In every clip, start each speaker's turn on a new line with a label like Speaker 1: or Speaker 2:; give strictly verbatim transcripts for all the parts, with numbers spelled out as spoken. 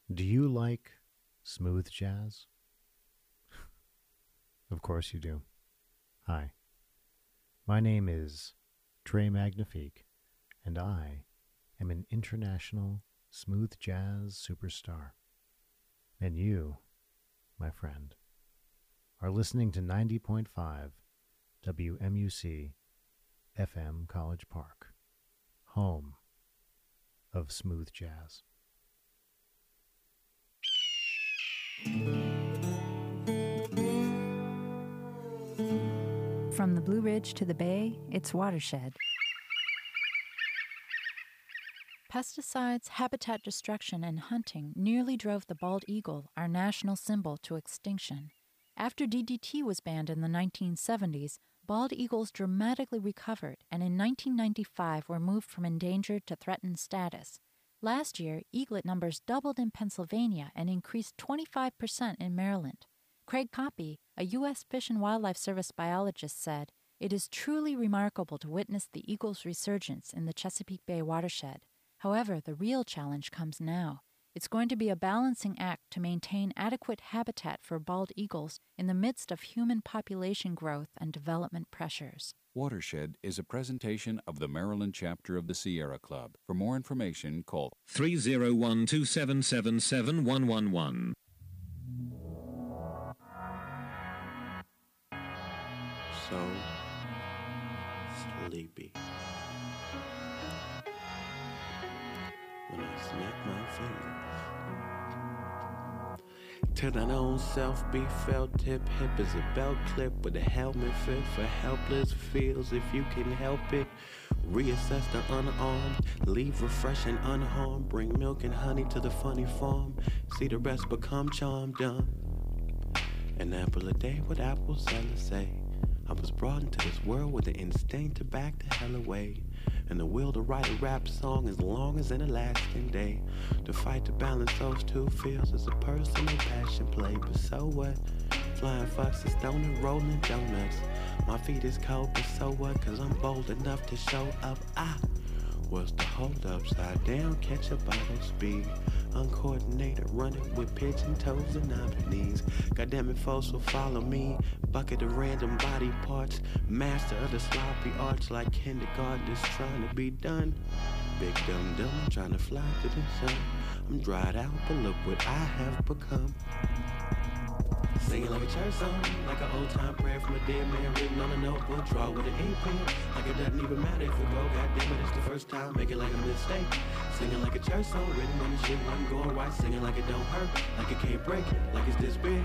Speaker 1: Do you like smooth jazz? Of course you do. Hi. My name is Trey Magnifique, and I am an international smooth jazz superstar. And you, my friend, are listening to ninety point five W M U C F M College Park, home of smooth jazz.
Speaker 2: From the Blue Ridge to the Bay, it's Watershed. Pesticides, habitat destruction, and hunting nearly drove the bald eagle, our national symbol, to extinction. After D D T was banned in the nineteen seventies, bald eagles dramatically recovered and in nineteen ninety-five were moved from endangered to threatened status. Last year, eaglet numbers doubled in Pennsylvania and increased twenty-five percent in Maryland. Craig Coppey, a U S Fish and Wildlife Service biologist, said, "It is truly remarkable to witness the eagle's resurgence in the Chesapeake Bay watershed. However, the real challenge comes now. It's going to be a balancing act to maintain adequate habitat for bald eagles in the midst of human population growth and development pressures."
Speaker 3: Watershed is a presentation of the Maryland chapter of the Sierra Club. For more information, call
Speaker 4: three oh one, two seven seven, seven one one one.
Speaker 5: So sleepy. When I snap my fingers, till thine own self be felt. Tip hip as a belt clip with a helmet fit for helpless feels. If you can help it, reassess the unarmed, leave refreshing unharmed. Bring milk and honey to the funny farm, see the rest become charmed. Done an apple a day, what apples sellers say. I was brought into this world with the instinct to back the hell away, and the will to write a rap song as long as an Alaskan day. To fight to balance those two feels is a personal passion play. But so what? Flying foxes, donut, rolling donuts. My feet is cold, but so what? Cause I'm bold enough to show up. I was the hold upside down, catch a bottle speed. Uncoordinated, running with pigeon toes and knobby knees. Goddamn it, folks will follow me. Bucket of random body parts. Master of the sloppy arts, like kindergartners trying to be done. Big dumb dumb, I'm trying to fly to the sun. I'm dried out, but look what I have become. Singing like a church song, like an old time prayer from a dead man written on a notebook. Draw with an ink pen, like it doesn't even matter if it go. Goddamn it, it's the first time, make it like a mistake. Singing like a church song, written when the shit wasn't going right. Singing like it don't hurt, like it can't break, like it's this big.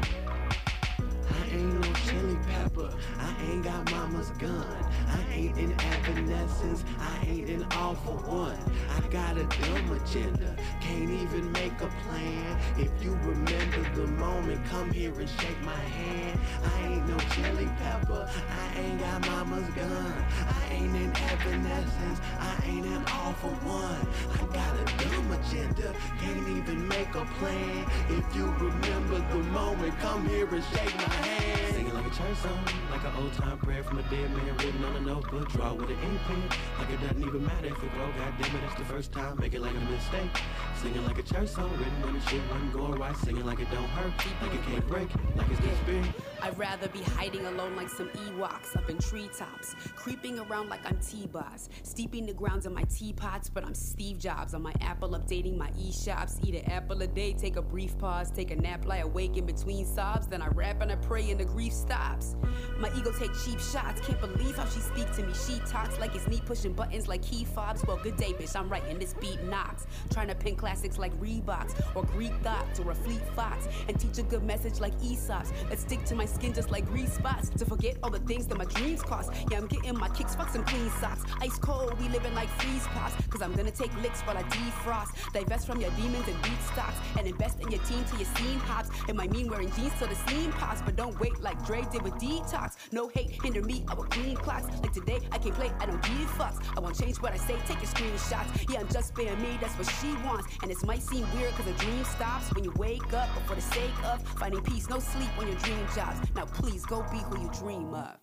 Speaker 5: I ain't no chili pepper, I ain't got mama's gun. I ain't in evanescence, I ain't an all for one. I got a dumb agenda, can't even make a plan. If you remember the moment, come here and shake my hand. I ain't no chili pepper, I ain't got mama's gun. I ain't in evanescence, I ain't an all for one. I got a dumb agenda, can't even make a plan. If you remember the moment, come here and shake my hand. Singing like a church song, like an old time prayer from a dead man written on a notebook. Draw with an ink pen, like it doesn't even matter if it go. Goddamn it, it's the first time, make it like a mistake. Singing like a church song, written when the shit wasn't going right. Singing like it don't hurt, like it can't break, like it's this big.
Speaker 6: I'd rather be hiding alone like some Ewoks up in treetops, creeping around like I'm T-Boss, steeping the grounds in my teapots, but I'm Steve Jobs on my Apple, updating my e-shops. Eat an apple a day, take a brief pause, take a nap, lie awake in between sobs, then I rap and I pray and the grief stops. My ego take cheap shots, can't believe how she speak to me. She talks like it's me pushing buttons like key fobs. Well, good day, bitch, I'm writing this beat knocks, trying to pin classics like Reeboks or Greek thoughts or a Fleet Fox, and teach a good message like Aesop's that stick to my skin just like grease spots, to forget all the things that my dreams cost. Yeah, I'm getting my kicks, fuck some clean socks. Ice cold, we living like freeze pops, cause I'm gonna take licks while I defrost. Divest from your demons and beat stocks, and invest in your team till your scene pops. It might mean wearing jeans till the seam pops, but don't wait like Dre did with Detox. No hate, hinder me, I will clean clocks. Like today, I can't play, I don't give fucks. I won't change what I say, take your screenshots. Yeah, I'm just being me, that's what she wants. And this might seem weird cause a dream stops when you wake up, but for the sake of finding peace, no sleep on your dream jobs. Now please go be who you dream of.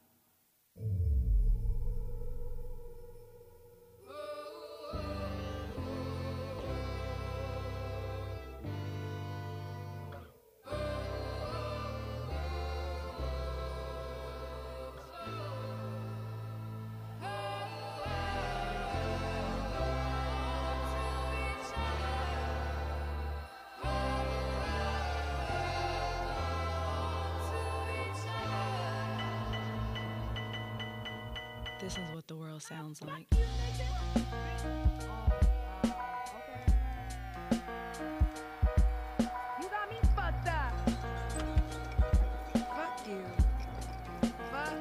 Speaker 7: This is what the world sounds like.
Speaker 6: You got me fucked up. Fuck you. Fuck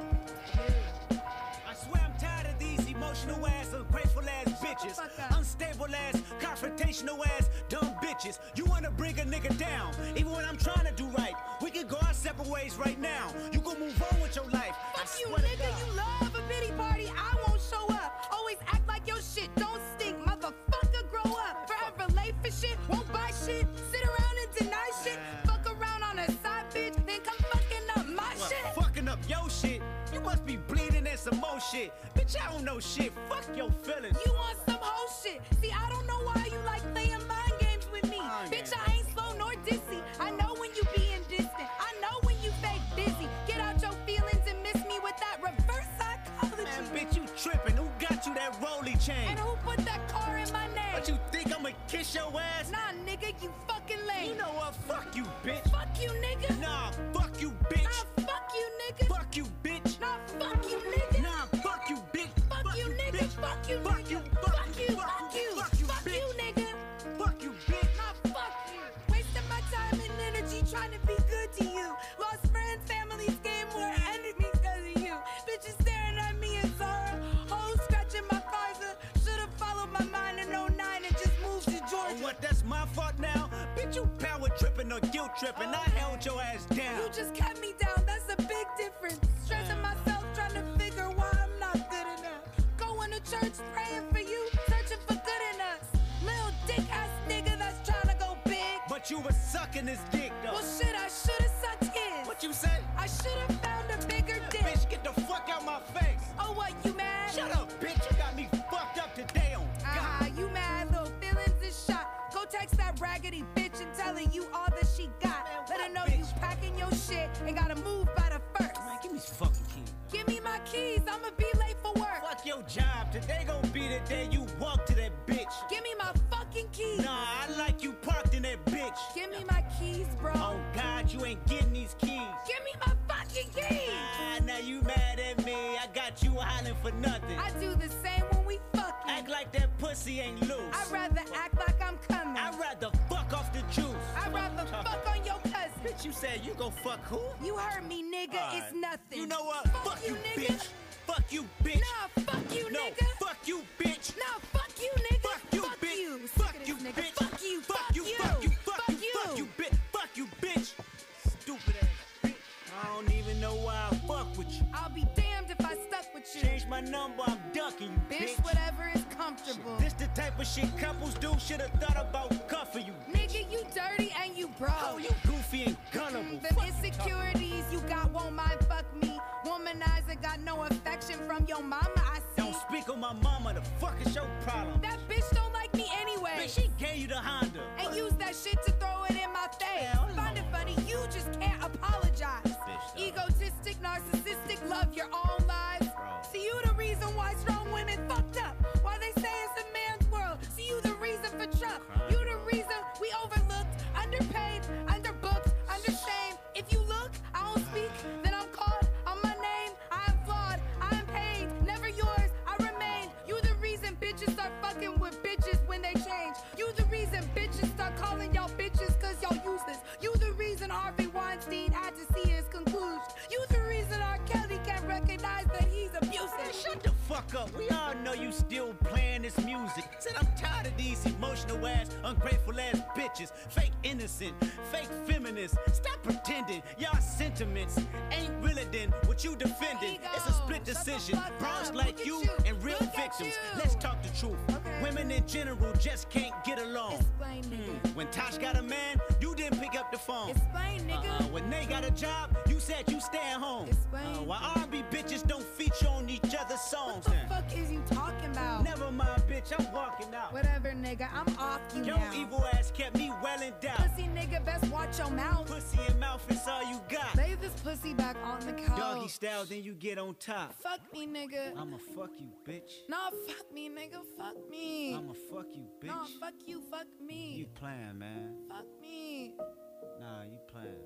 Speaker 6: you.
Speaker 8: I swear I'm tired of these emotional ass, ungrateful ass bitches, unstable ass, confrontational ass, dumb bitches. You wanna bring a nigga down, even when I'm trying to do right. We can go our separate ways right now. You gon' move on with your life.
Speaker 6: Fuck you, nigga. You love a pity party. I won't show up. Always act like your shit don't stink. Motherfucker, grow up. Forever late for shit. Won't buy shit. Sit around and deny shit. Fuck around on a side bitch. Then come fucking up my
Speaker 8: What,
Speaker 6: shit.
Speaker 8: fucking up your shit? You must be bleeding and some more shit. Bitch, I don't know shit. Fuck your feelings.
Speaker 6: You want some whole shit. See, I don't know why you like playing mind games with me.
Speaker 8: Mind
Speaker 6: Bitch,
Speaker 8: games.
Speaker 6: I ain't slow nor dizzy. I know when you being distant. I know when you fake busy. Get out your feelings and miss me with that reverse psychology.
Speaker 8: Man, bitch, you tripping. Who got you that rolly chain?
Speaker 6: And who put that car in my name?
Speaker 8: What, you think I'ma kiss your ass?
Speaker 6: Nah, nigga, you fucking lame.
Speaker 8: You know what? Fuck you, bitch.
Speaker 6: Fuck you, nigga.
Speaker 8: Nah, fuck you, bitch.
Speaker 6: Nah, fuck you, nigga.
Speaker 8: Fuck you, bitch.
Speaker 6: Nah, fuck you, nigga.
Speaker 8: Nah, fuck you, bitch.
Speaker 6: Fuck you, nigga.
Speaker 8: bitch.
Speaker 6: Fuck you,
Speaker 8: Fuck
Speaker 6: nigga.
Speaker 8: you,
Speaker 6: Fuck you, fuck you.
Speaker 8: fuck you,
Speaker 6: Fuck
Speaker 8: bitch.
Speaker 6: you, nigga.
Speaker 8: Fuck you, bitch.
Speaker 6: Nah, fuck you. Wasting my time and energy trying to be good to you. Lost friends, families, game more enemies because of you. Bitches staring at me in sorrow. Hoes scratching my visor. Should've followed my mind in oh nine and just moved to
Speaker 8: Oh,
Speaker 6: Georgia.
Speaker 8: what, that's my fault now? Bitch, you power tripping or guilt tripping. I held your ass down.
Speaker 6: You just kept me down, that's a big difference. Stressing myself, trying to figure why I'm not good enough. Going to church, praying for you, searching for good in us. Little dick ass nigga that's trying to go big.
Speaker 8: But you was sucking this dick, though.
Speaker 6: Well, shit, I should've sucked his.
Speaker 8: What you say?
Speaker 6: I should've found a bigger dick.
Speaker 8: Bitch, get the fuck out my face.
Speaker 6: Oh, what, you mad?
Speaker 8: Shut up, bitch. You got me fucked up today on
Speaker 6: Ah,
Speaker 8: God.
Speaker 6: you mad, little feelings is shot. Go text that raggedy bitch and tell her you all that she got.
Speaker 8: Man,
Speaker 6: Let her
Speaker 8: what
Speaker 6: know
Speaker 8: bitch?
Speaker 6: you packing your shit and gotta move by the first.
Speaker 8: Man, give me these fucking keys.
Speaker 6: Give me my keys, I'ma be late for work.
Speaker 8: Fuck your job. Today gon' be the day you walk to that bitch.
Speaker 6: Give me my fucking keys.
Speaker 8: Nah, I like you parked in that bitch.
Speaker 6: Give me my keys, bro.
Speaker 8: Oh God, you ain't getting these keys.
Speaker 6: Give me my fucking keys.
Speaker 8: Ah, now you mad at me. I got you hollering for nothing.
Speaker 6: I do the same when we fucking.
Speaker 8: Act like that pussy ain't loose.
Speaker 6: I'd rather act like I'm coming.
Speaker 8: I'd rather fuck off the juice.
Speaker 6: I'd rather fuck on your cousin.
Speaker 8: Bitch, you said you gon' fuck who?
Speaker 6: You heard me, nigga.
Speaker 8: Alright.
Speaker 6: It's nothing.
Speaker 8: You know what?
Speaker 6: Fuck,
Speaker 8: Fuck
Speaker 6: you,
Speaker 8: you,
Speaker 6: nigga.
Speaker 8: bitch. Fuck you, bitch.
Speaker 6: Nah, fuck you,
Speaker 8: no,
Speaker 6: nigga.
Speaker 8: fuck you, bitch.
Speaker 6: Nah, fuck you, nigga.
Speaker 8: Fuck you,
Speaker 6: fuck
Speaker 8: bitch.
Speaker 6: you. Sick
Speaker 8: Fuck
Speaker 6: of
Speaker 8: you,
Speaker 6: this nigga.
Speaker 8: bitch.
Speaker 6: Fuck you.
Speaker 8: Fuck you,
Speaker 6: you.
Speaker 8: fuck you, fuck
Speaker 6: Fuck
Speaker 8: you,
Speaker 6: you.
Speaker 8: fuck you, bitch. Fuck you, bitch. Stupid ass bitch. I don't even know why I fuck with you.
Speaker 6: I'll be damned if I stuck with you.
Speaker 8: Change my number, I'm ducking you,
Speaker 6: Bitch,
Speaker 8: bitch.
Speaker 6: whatever is comfortable.
Speaker 8: This the type of shit couples do. Should've thought about cuffing you.
Speaker 6: Nigga, you dirty and you broke.
Speaker 8: Oh, you goofy and gullible.
Speaker 6: Them insecurities you got won't mind fuck me. Womanizer got no affection from your mama, I see.
Speaker 8: Don't speak on my mama. The fuck is your problem?
Speaker 6: That bitch don't like me anyway.
Speaker 8: Bitch, she gave you the Honda.
Speaker 6: And use that shit to throw it in my face.
Speaker 8: Hell no.
Speaker 6: Find it funny, you just can't apologize.
Speaker 8: Bitch, though.
Speaker 6: Egotistic, narcissistic, love your own lives.
Speaker 8: Bro.
Speaker 6: See, you the reason why strong women fucked up. Why they say it's a man's world. See, you the reason for Trump. You the reason we overlooked, underpaid, underbooked, understained. If you look, I don't speak, then I'm called on my name. I am flawed, I am paid, never yours, I remain. You the reason bitches start fucking with bitches when they change. You the reason bitches start calling y'all bitches cause y'all useless. You the reason Harvey Weinstein had to see his conclusion. You the reason R. Kelly can't recognize that he's abusive.
Speaker 8: Man, shut the fuck up. We all know you still playing this music. Said I'm tired of these emotional ass, ungrateful ass bitches. Fake innocent, fake feminists. Stop pretending. Y'all sentiments ain't realer than what you defending.
Speaker 6: Ego,
Speaker 8: It's a split
Speaker 6: shut the
Speaker 8: decision.
Speaker 6: fuck
Speaker 8: Bros
Speaker 6: up.
Speaker 8: like
Speaker 6: Look at
Speaker 8: you
Speaker 6: you.
Speaker 8: and real
Speaker 6: Look at
Speaker 8: victims.
Speaker 6: you.
Speaker 8: Let's talk the truth.
Speaker 6: Okay.
Speaker 8: Women in general just can't get along.
Speaker 6: Explain, nigga.
Speaker 8: Hmm. When Tosh got a man, you didn't pick up the phone.
Speaker 6: Explain, nigga.
Speaker 8: Uh-uh. When they got a job, you said you stay at home.
Speaker 6: Explain.
Speaker 8: Uh, why R and B bitches don't feature on each other's
Speaker 6: What
Speaker 8: songs
Speaker 6: the
Speaker 8: then?
Speaker 6: fuck is you talking about?
Speaker 8: Never mind, bitch, I'm walking out.
Speaker 6: Whatever, nigga. I'm off you
Speaker 8: Your
Speaker 6: now.
Speaker 8: evil ass kept me well endowed.
Speaker 6: Pussy nigga, best watch your mouth.
Speaker 8: Pussy and mouth is all you got.
Speaker 6: Lay this pussy back on the couch.
Speaker 8: Doggy style, then you get on top.
Speaker 6: Fuck me, nigga.
Speaker 8: I'ma fuck you, bitch.
Speaker 6: Nah, fuck me, nigga. Fuck me.
Speaker 8: I'ma fuck you, bitch.
Speaker 6: Nah, fuck you. Fuck me.
Speaker 8: You playing, man.
Speaker 6: Fuck me.
Speaker 8: Nah, you playing.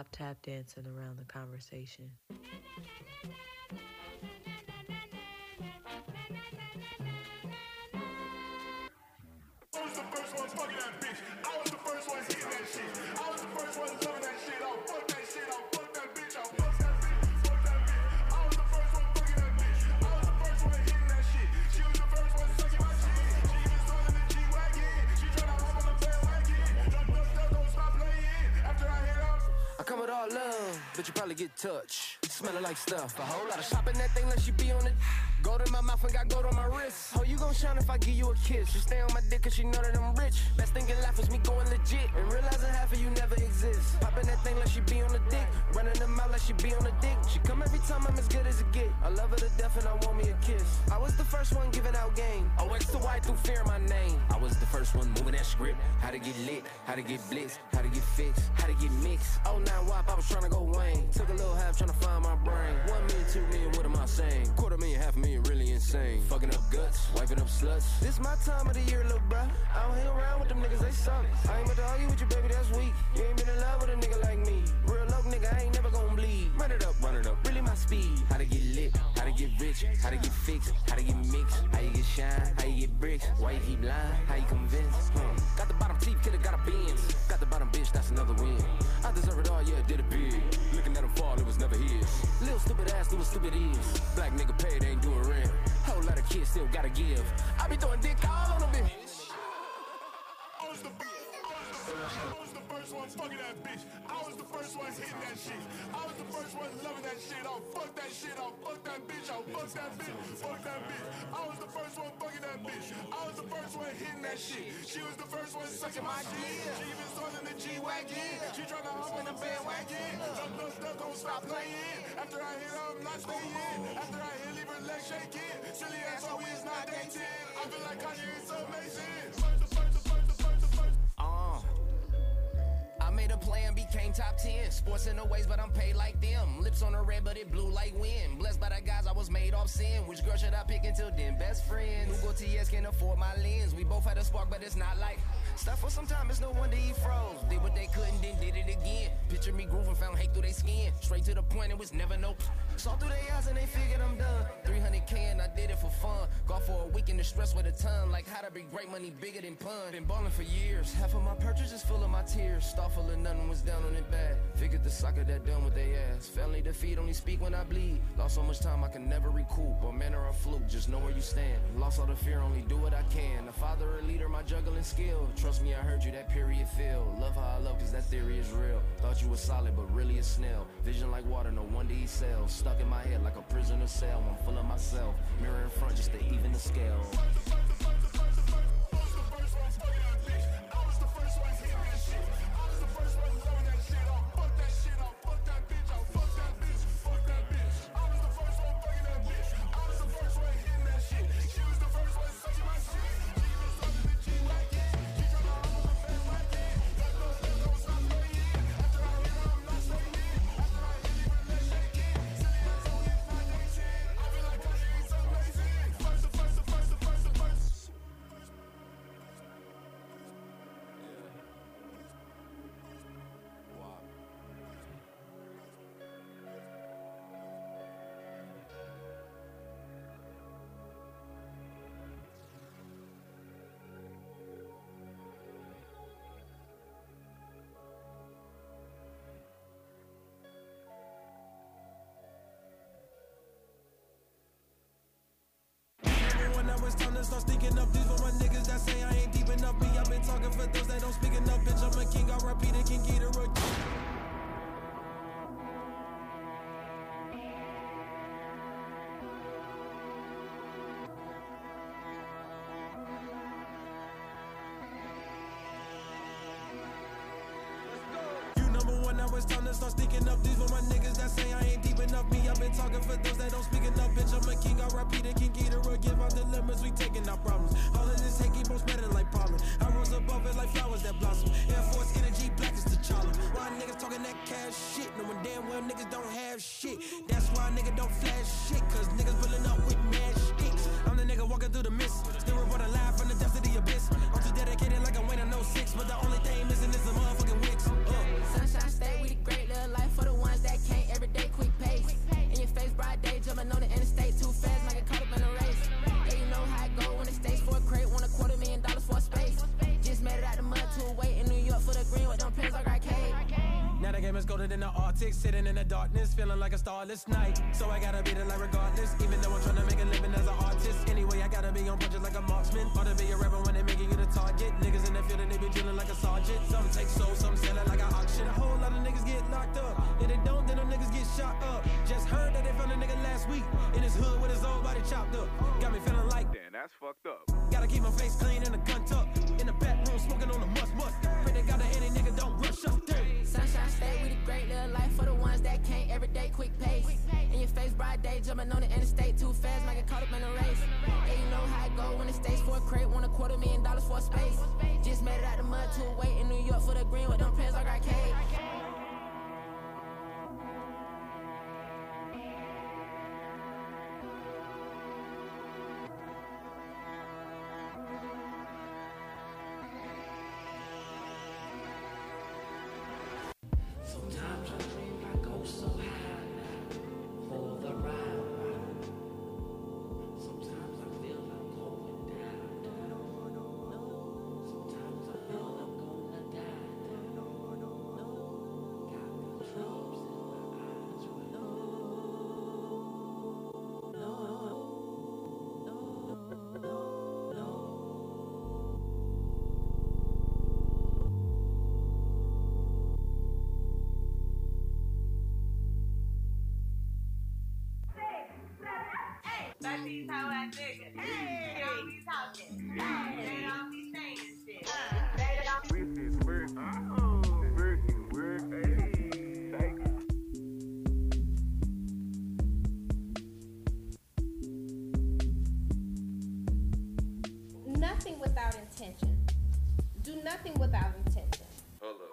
Speaker 9: stop tap dancing around the conversation.
Speaker 10: I was the first one fucking that bitch. I was the first one hitting that shit. I was the first one loving that shit. I'll fuck that shit. I'll fuck that bitch. I'll fuck that bitch. Fuck that bitch. I was the first one fucking that bitch. I was the first one hitting that shit. She was the first one sucking my shit. She even started the G-Wagon. She tryna hop on the bandwagon. Duck, duck, duck, don't stop playing. After I hit up.
Speaker 11: I come with all love, but you probably get touched. Smelling like stuff. A whole lot of shopping that thing like she be on it. Gold in my mouth and got gold on my wrist. Oh, you gon' shine if I give you a kiss. She stay on my dick cause she know that I'm rich. Best thing in life is me going legit and realizing half of you never exist. Popping that thing like she be on the dick. Running them out like she be on the dick. She come every time I'm as good as it get. I love her to death and I want me a kiss. I was the first one giving out game. O X to Y through fear my name. I was the first one moving that script. How to get lit, how to get blitz, how to get fixed, how to get mixed. Oh nine W A P, I was trying to go Wayne. Took a little half trying to find my brain. One million, two million, what am I saying? Quarter million, half a million, really insane. Fucking up guts, wiping up sluts. This my time of the year, little bruh. I don't hang around with them niggas, they suck. I ain't about to argue with you, baby, that's weak. You ain't been in love with a nigga like me. Real low nigga, I ain't never gon' bleed. Run it up, run it up, really my speed. How to get lit, how to get rich, how to get fixed, how to get mixed, how you get shine, how you get bricks, why you keep lying, how you convince. Hmm. Got the bottom teeth, kidda got a Benz. Got the bottom bitch, that's another win. I deserve it all, yeah, did it big. Looking at him fall, it was never his. Little stupid ass, do what stupid is. Black nigga paid, ain't doing rent. Whole lot of kids still gotta give. I be throwing dick all on a bitch.
Speaker 10: I was the I was the first one fucking that bitch. I was the first one hitting that shit. I was the first one loving that shit. I'll fuck that shit. I'll fuck that bitch. I'll fuck that bitch. Fuck that bitch. I was the first one fucking that bitch. I was the first one hitting that shit. She was the first one sucking my shit. She even started the G-Wagon. She tryna hop on the bandwagon. Duck, duck, duck, don't stop playing. After I hit her, I'm not staying. After I hit, leave her leg shaking. Silly ass always not dating. I feel like Kanye is amazing. First, the first, the first, the first, the first.
Speaker 11: Uh, I made a play and became top ten. Sports in the ways, but I'm paid like them. Lips on the red, but it blew like wind. Blessed by the guys, I was made off sin. Which girl should I pick until then? Best friends. Hugo T S can afford my lens. We both had a spark, but it's not like stuff for some time. It's no wonder he froze. Did what they couldn't, then did it again. Picture me grooving, found hate through their skin. Straight to the point, it was never no. Saw through their eyes and they figured I'm done. three hundred K and I did it for fun. Golf for a week in the stress with a ton. Like how to be great money bigger than pun. Been ballin' for years. Half of my purchase is full of my tears. Start full of nothing was down on it bad. Figured the soccer that done with they ass. Family defeat, only speak when I bleed. Lost so much time I can never recoup. A man or a fluke, just know where you stand. Lost all the fear, only do what I can. A father or leader, my juggling skill. Trust me, I heard you, that period feel. Love how I love, cause that theory is real. Thought you was solid, but really a snail. Vision like water, no wonder he sells. Stuck in my head like a prisoner cell. I'm full of myself. Mirror in front just to even the scale.
Speaker 12: It's time to start sneaking up. These for my niggas that say I ain't deep enough. Me, I've been talking for those that don't speak enough. Bitch, I'm a king, I repeat it, King Ghidorah. Now it's time to start sneaking up. These for my niggas that say I ain't deep enough. Me, I've been talking for those that don't speak enough. Bitch, I'm a king, I repeat it, King Ghidorah. Give out the limits, we taking our problems. All of this hate keep on spreading like pollen. I rose above it like flowers that blossom. Air Force energy, black is T'Challa. Why niggas talking that cash shit? Knowing damn well niggas don't have shit. That's why nigga don't flash shit. Cause niggas pulling up with mad sticks. I'm the nigga walking through the mist. Still reporting live from the depths of the abyss. I'm too dedicated like I'm Wayne, I know six. But the only thing missing is the motherfucking wicks. Uh.
Speaker 6: Sunshine state, we the great little life.
Speaker 12: colder than the Arctic, sitting in the darkness, feeling like a starless night. So I gotta be the light regardless, even though I'm trying to make a living as an artist. Anyway, I gotta be on punches like a marksman. Ought to be a rapper when they making you the target. Niggas in the field and they be drilling like a sergeant. Some take souls, some sell it like an auction. A whole lot of niggas get locked up. If they don't, then them niggas get shot up. Just heard that they found a nigga last week in his hood with his whole body chopped up. Got me feeling like, damn, that's fucked up. Gotta keep my face clean and a gun tucked. In the back room smoking on the must must. Pray they got a any nigga don't rush us.
Speaker 13: Sunshine stay with a great little life for the ones that can't. Everyday quick pace. In your face bright day, jumping on the interstate too fast, might get caught up in a race. Yeah, you know how it go when it stays for a crate, want a quarter million dollars for a space. Just made it out the mud to a wait in New York for the green with them pants like arcade.
Speaker 14: Sometimes I dream I go so high for the ride. Sometimes I feel I'm going down, down. Sometimes I feel I'm gonna die, down. Got the troubles in my eyes,
Speaker 15: Like these hoe ass niggas. Hey. They don't be talking. Hey. They don't be saying shit. Uh. They don't.
Speaker 10: We see work. Oh. Work is work. Hey.
Speaker 16: Nothing without intention. Do nothing without intention.
Speaker 10: Hold up.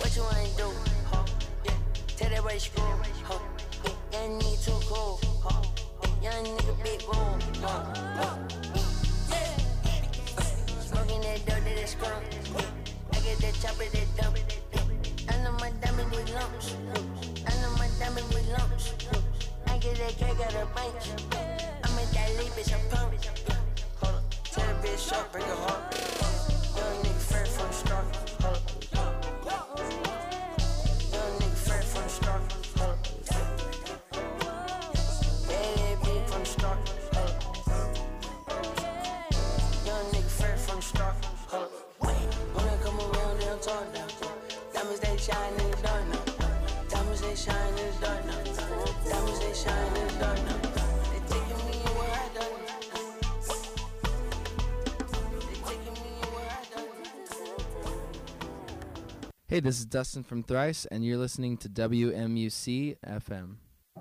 Speaker 11: Huh? Yeah, need to go. Huh?
Speaker 17: big room. Uh, uh, yeah. Smoking that dirt that is skunk. I get that chopper that dump. I know my diamond with lumps. I know my diamond with lumps. I get that cake out of bank. I'm in that lead, bitch, I'm pump. Hold up, tell the bitch up, bring her home. Young nigga fair from the start. Hold up. Young nigga fair from the start. Hold up. Yeah, that bitch from the start. Hold up. Young nigga fair from the start. Hold up. When they come around, they don't talk down. Diamonds, they shine in the dark now. Diamonds, they shine in the dark now. Diamonds, they shine in the dark now. They taking me where I done. They taking me where I done.
Speaker 18: Hey, this is Dustin from Thrice, and you're listening to W M U C F M.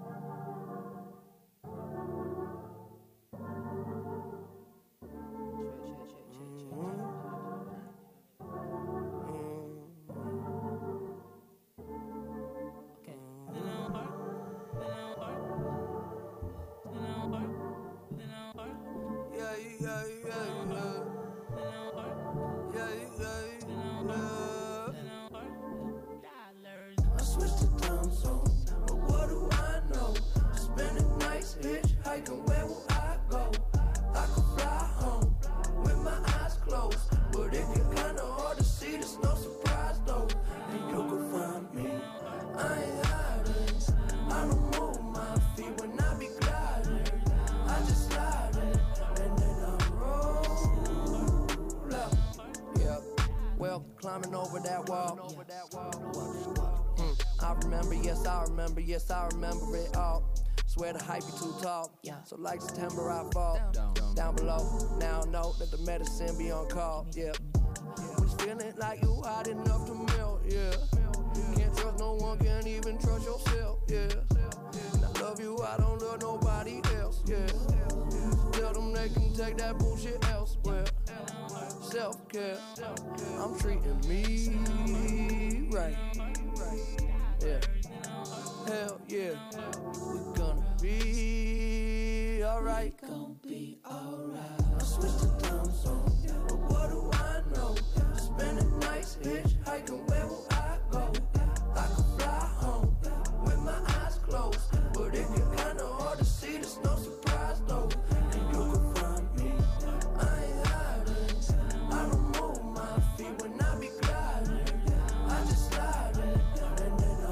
Speaker 19: Climbing over that wall. Mm, I remember, yes, I remember, yes, I remember it all. Swear the hype be too tall. So like September, I fall down, down below. Now I know that the medicine be on call. Yeah, was feeling like you hot enough to melt. Yeah, can't trust no one, can't even trust yourself. Yeah, and I love you, I don't love nobody else. Yeah, tell them they can take that bullshit elsewhere. Self-care, I'm treating me right. Yeah, hell yeah, we gonna be alright. We gon' be alright. I switched the time zone, but what do I know? Spending nights hitchhiking, where will I go? I could fly home with my eyes closed, but it get kinda hard to see. There's no surprise though, and you can find me. I ain't hiding. I don't move my feet when I be gliding. I just slide it, and then I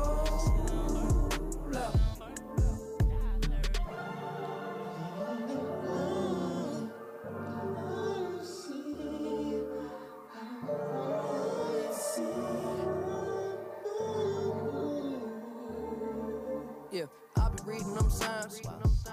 Speaker 19: roll up. Yeah, I be reading them signs.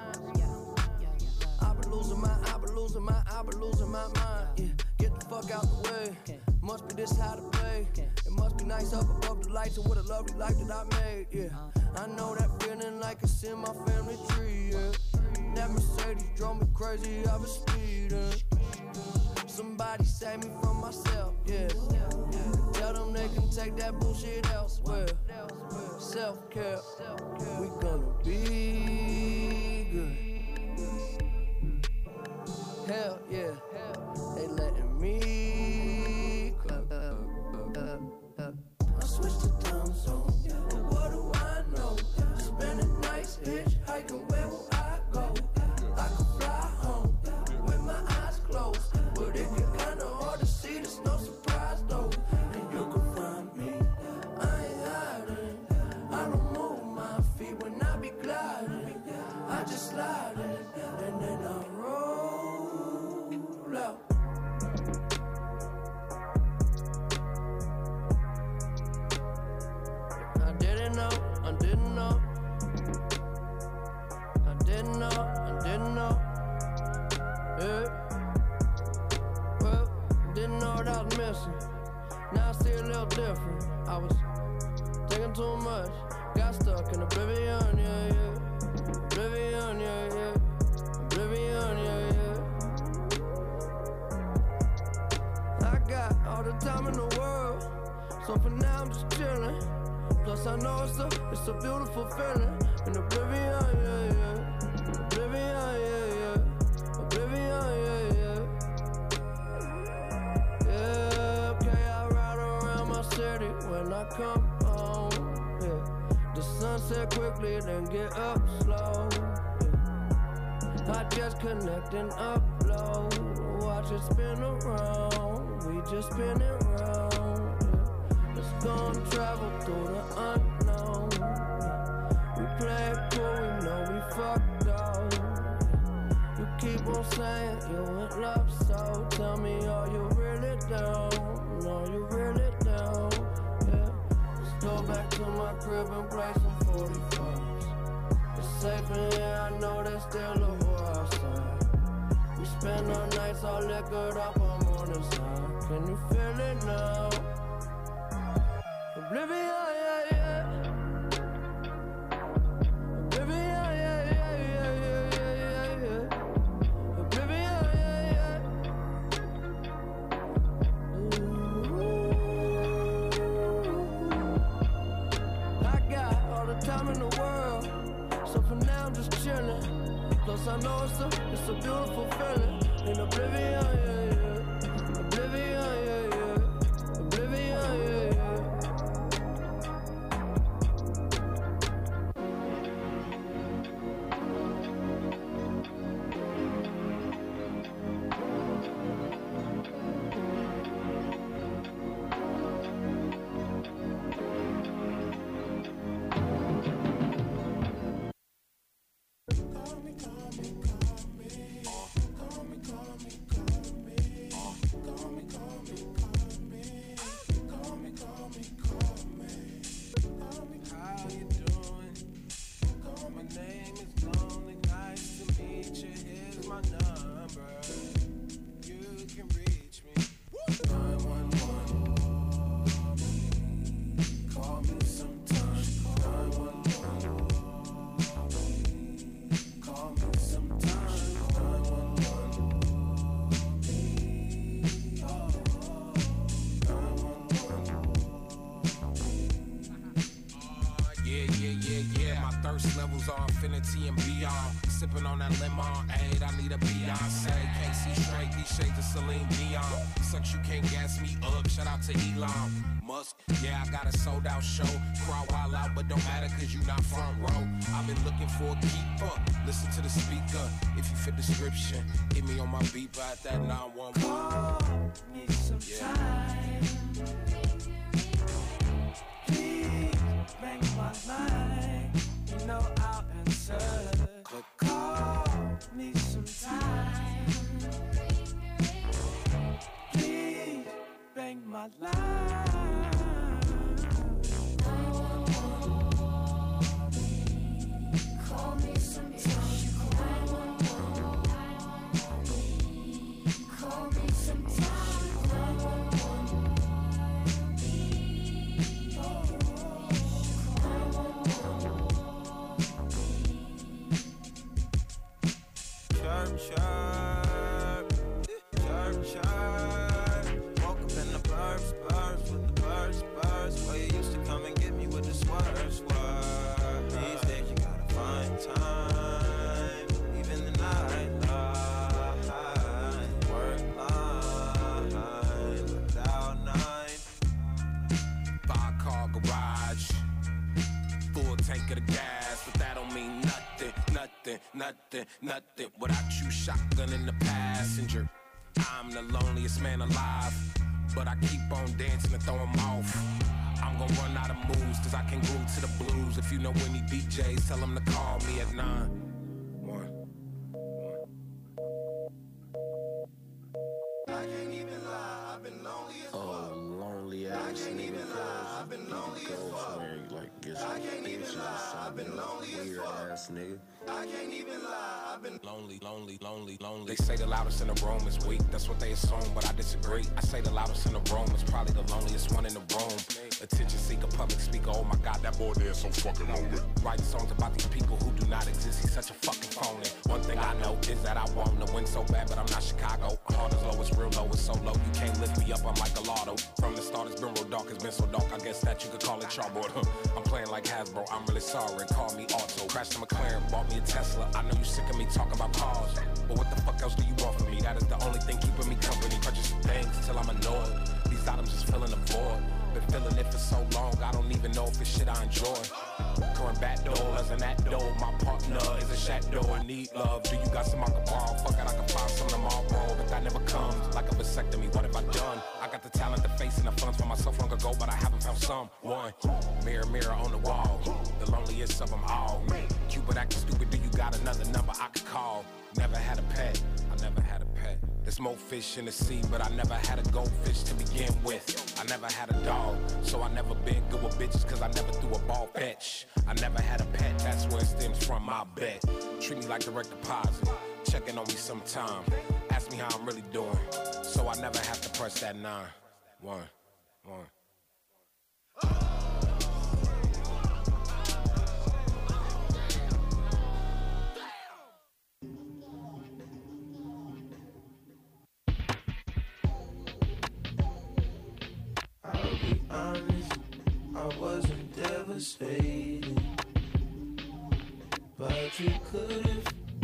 Speaker 19: I be losing my, I be losing my, I be losing my mind. Yeah, get the fuck out the way. Must be this how to play. It must be nice up above the lights and what a lovely life that I made. Yeah, I know that feeling like it's in my family tree. Yeah, that Mercedes drove me crazy. I was speeding. Somebody save me from myself. Yeah, tell them they can take that bullshit elsewhere. Self-care, we gonna be good. Hell yeah, they letting me club. I switched the time zone, but what do I know? Spending nights hitchhiking, where will I go? I could fly home with my eyes closed, but it get kinda hard to see. There's no surprise though, and you can find me. I ain't hiding. I don't move my feet when I be gliding. I just slide it, and then I roll out. I didn't know, I didn't know. I didn't know, I didn't know. Yeah. Well, didn't know what I was missing. Now I see a little different. I was taking too much, got stuck in oblivion, yeah, yeah. Oblivion, yeah, yeah. Oblivion, yeah, yeah. I got all the time in the world, so for now I'm just chilling. Plus I know it's a, it's a beautiful feeling. In oblivion, yeah, yeah. Oblivion, upload. Yeah. I just connect and upload. Watch it spin around. We just spin it round. Yeah. Let's go and travel through the unknown. Yeah. We play it cool, we know we fucked up. Yeah. You keep on saying you in love, so tell me, are you really down? Are you really down? Yeah. Let's go back to my crib and play some forty-fives. It's safe in here, I know there's still a war outside. We spend our nights all liquored up on mornings high. Can you feel it now? Oblivion, yeah, yeah. Oblivion, yeah, yeah, yeah, yeah, yeah, yeah. Oblivion, yeah, yeah. Ooh. I got all the time in the world, so for now I'm just chillin'. Plus I know it's a, it's a beautiful feeling. In oblivion, yeah, yeah. Oblivion, yeah, yeah. Oblivion, yeah, yeah.
Speaker 20: Infinity and beyond. Sipping on that lemonade, I need a Beyonce. Can't see straight, these shades of Celine Dion. Sucks, you can't gas me up. Shout out to Elon Musk. Yeah, I got a sold out show. Crowd wild out, but don't matter cause you not front row. I've been looking for a keeper. Listen to the speaker. If you fit description, hit me on my beeper at that nine one one.
Speaker 12: Call me sometime. Please make my line. You know I'll answer. Call me sometime. Please bang my line. Call me sometime. Call me sometime. Sharp, sharp, sharp, sharp. Woke up in the burbs, burbs with the birds, birds. Where you used to come and get me with the swerve, swerve. These days you gotta find time, even the night line, work line, without nine.
Speaker 20: Five car garage, full tank of the gas, but that don't mean nothing, nothing, nothing, nothing. Without you, shotgun in the passenger. I'm the loneliest man alive, but I keep on dancing and throw 'em off. I'm gonna run out of moves, cause I can glue to the blues. If you know any D Js, tell them to call me at nine. One.
Speaker 12: I can't even lie, I've been lonely as fuck.
Speaker 5: Oh, lonely ass
Speaker 12: I can't
Speaker 5: nigga.
Speaker 12: even lie, I've been lonely as fuck.
Speaker 5: Where you like get
Speaker 12: I
Speaker 5: some
Speaker 12: can't even
Speaker 5: bitches or
Speaker 12: lie, I've
Speaker 5: something.
Speaker 12: been lonely as
Speaker 5: Weird
Speaker 12: fuck.
Speaker 5: ass nigga.
Speaker 12: I can't even lie, I've been
Speaker 20: Lonely, lonely, lonely, lonely. They say the loudest in the room is weak, that's what they assume, but I disagree. I say the loudest in the room is probably the loneliest one in the room. Attention seeker, public speaker, oh my god, that boy there is so fucking lonely. Writing songs about these people who do not exist, he's such a fucking phony. One thing I know is that I want to win so bad, but I'm not Chicago. Hard as low, it's real low, it's so low, you can't lift me up, I'm like a lotto. From the start, it's been real dark, it's been so dark, I guess that you could call it chalkboard. I'm playing like Hasbro, I'm really sorry, call me Auto. Crashed a McLaren, bought me a Tesla, I know you sick of me talking about cars, but what the fuck else do you want from me? That is the only thing keeping me company. Purchase things till I'm annoyed. These items just filling the void. been feeling it for so long, I don't even know if it's shit I enjoy. Current back doors and that door, my partner is a shadow and need love. Do you got some I can borrow? Fuck it, I can find some tomorrow, but that never comes. Like a vasectomy, what have I done? I got the talent, the face, and the funds for myself long ago, but I haven't found someone. Mirror, mirror on the wall, the loneliest of them all. Cupid acting stupid, do you got another number I could call? Never had a pet, I never had a pet. There's more fish in the sea, but I never had a goldfish to begin with. I never had a dog, so I never been good with bitches, cause I never threw a ball fetch. I never had a pet, that's where it stems from, I bet. Treat me like direct deposit, checking on me sometime. Ask me how I'm really doing, so I never have to press that nine. One, one.
Speaker 12: I'll be honest, I wasn't devastated, but you could've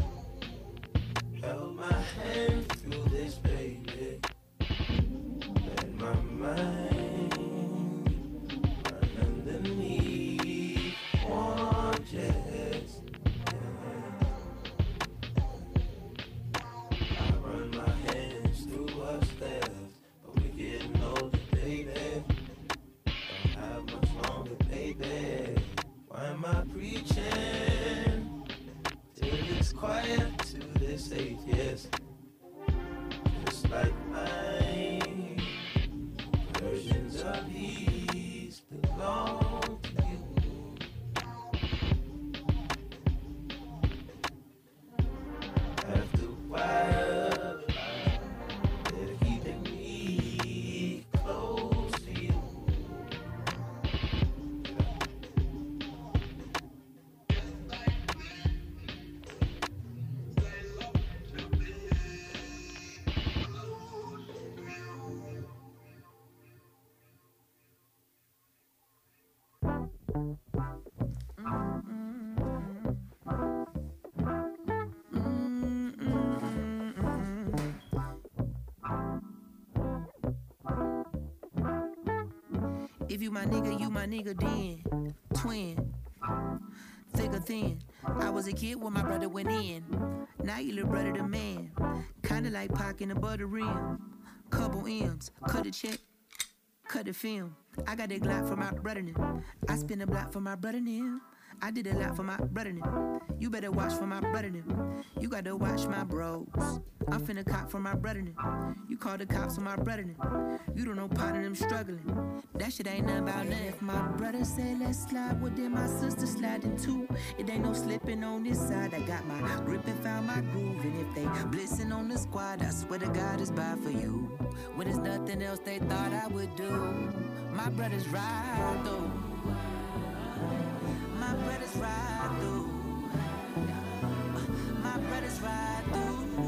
Speaker 12: held my hand through this, baby. Let my mind run underneath one chest. I run my hands through what's left, but we're getting older, baby. Don't have much longer, baby. Why am I preaching till it's quiet to this atheist? Just like mine, versions of these belong to you. After a while, they're keeping me close to you.
Speaker 21: If you my nigga, you my nigga then. Twin. Thick or thin. I was a kid when my brother went in. Now you little brother the man. Kinda like Pac in a butter rim. Couple M's. Cut a check. Cut the film. I got that Glock for my brother now. I spin a block for my brother now. I did a lot for my brother now. You better watch for my brother now. You gotta watch my bros. I'm finna cop for my brother now. You call the cops on my brother now. You don't know part of them struggling. That shit ain't nothing about nothing. If my brother say let's slide, well then my sister sliding too. It ain't no slipping on this side. I got my grip and found my groove. And if they blitzing on the squad, I swear to God it's bad for you. When there's nothing else they thought I would do. My brothers ride though. My brothers ride through. My brothers ride through.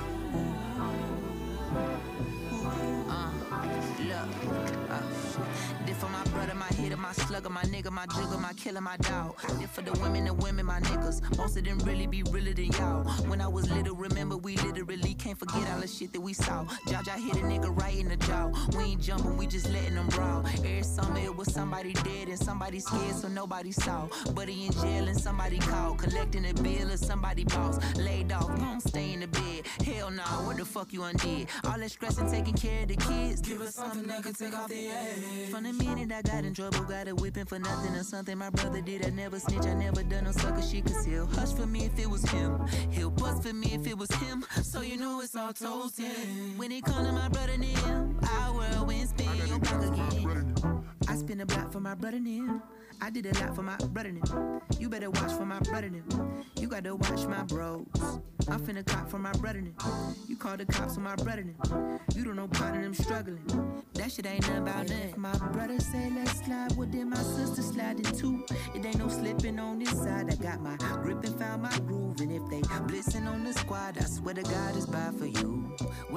Speaker 21: Uh, look, uh, this for my brother, my hitter, my slugger, my nigga, my jigger, my killer, my dog. This for the women, the women, my niggas. Most of them really be realer than y'all. When I was little, remember we literally can't forget all the shit that we saw. Jaja hit a nigga right in the jaw. We ain't jumping, we just letting them brawl. Every summer it was somebody dead and somebody scared, so nobody saw. Buddy in jail and somebody called, collecting a bill or somebody boss. Laid off, gon' stay in the bed. Hell nah, what the fuck you undid? All that stress and taking care of the kids. Give us something that can take off the edge. From the minute I got in trouble, got a whipping for nothing or something my brother did. I never snitch, I never done no sucker shit. Cause he'll hush for me if it was him. He'll bust for me if it was him. So you know it's all toasted. When it come to my brother Nim, our world win spin your back again. I spin a block for my brother Nim. I did a lot for my brother Nim. You better watch for my brother Nim. You gotta watch my bros. I'm finna cop for my brother Nim. You call the cops on my brother Nim. You don't know part of them struggling. That shit ain't nothing about nothing. My brother say let's slide, well then my sister sliding too. It ain't no slipping on this side. I got my grip and found my groove. And if they blitzing on the squad, I swear to God it's bad for you. When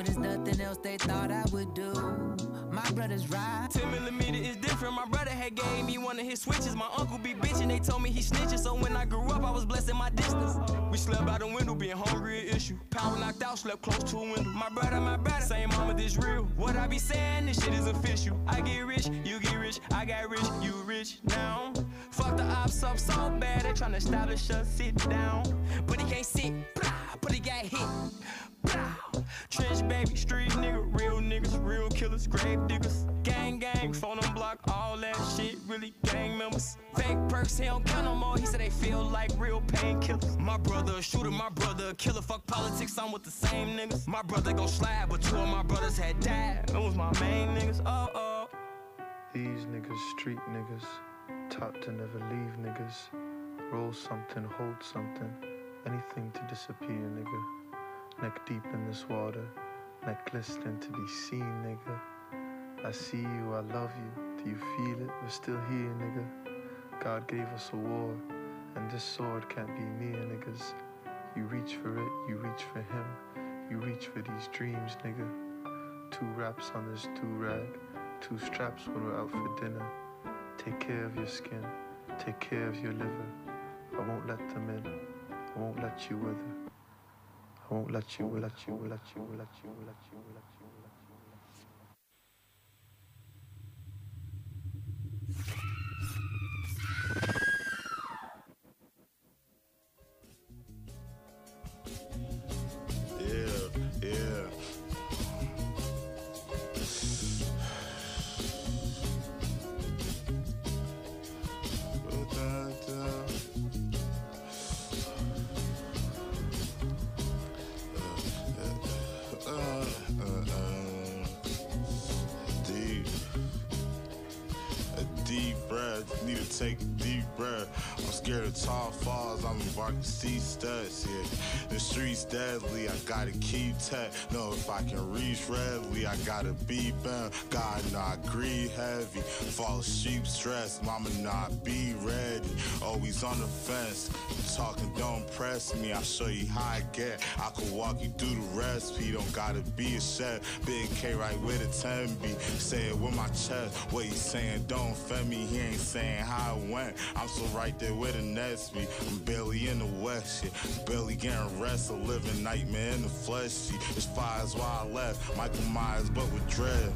Speaker 21: but it's nothing else they thought I would do. My brother's right.
Speaker 1: ten millimeter is different. My brother had gave me one of his switches. My uncle be bitching. They told me he snitching. So when I grew up, I was blessed in my distance. We slept out the window, being hungry an issue. Power knocked out, slept close to a window. My brother, my brother, same mama, this real. What I be saying, this shit is official. I get rich, you get rich. I got rich, you rich now. Fuck the ops up so bad, they tryna establish us, sit down. But he can't sit, but he got hit. Trench baby, street nigga, real niggas, real killers, grave diggers. Gang, gang, phone on block, all that shit, really gang members. Fake perks, he don't count no more, he said they feel like real painkillers. My brother a shooter, my brother a killer, fuck politics, I'm with the same niggas. My brother gon' slide, but two of my brothers had died. It was my main niggas, oh oh.
Speaker 22: These niggas, street niggas, taught to never leave niggas. Roll something, hold something, anything to disappear, nigga. Neck deep in this water, neck glistening to be seen, nigga. I see you, I love you, do you feel it? We're still here, nigga. God gave us a war, and this sword can't be near, niggas. You reach for it, you reach for him, you reach for these dreams, nigga. Two wraps on this two-rag, two straps when we're out for dinner. Take care of your skin, take care of your liver. I won't let them in, I won't let you wither. I won't let you, let you, let you, let you, let you, let you, let you.
Speaker 10: Yeah, yeah. Need to take a deep breath. I'm scared of tall falls, I'm embarking sea studs, yeah. The streets deadly, I gotta keep tech. Know if I can reach readily, I gotta be bound. God, not greed heavy. Fall asleep stressed, mama not be ready. Always on the fence, talking don't press me. I'll show you how I get. I could walk you through the recipe, don't gotta be a chef. Big K right with a ten B. Say it with my chest. What he saying don't offend me, he ain't saying how it went. I'm so right there with a Nesby. I'm barely in the west, shit. Barely getting rest, a living nightmare in the flesh, shit. It's fires why I left. Michael Myers, but with dread.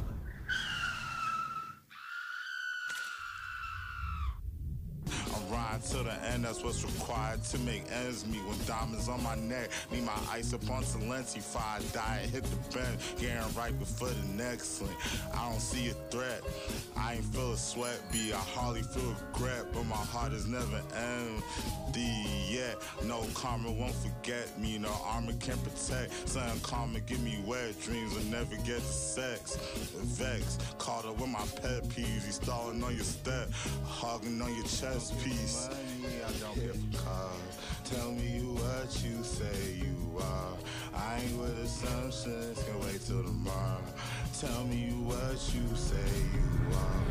Speaker 10: To the end, that's what's required to make ends meet. When diamonds on my neck, need my ice up on Talenti. Fire diet, hit the bench, getting right before the next link. I don't see a threat, I ain't feel a sweat, be I hardly feel regret, but my heart is never empty yet. No karma won't forget me, no armor can protect. Something karma give me wet dreams, will never get to sex. Vex, caught up with my pet peeves, he stalling on your step, hogging on your chest piece. I don't give a cause. Tell me you what you say you are. I ain't with assumptions, can wait till tomorrow. Tell me you what you say you are.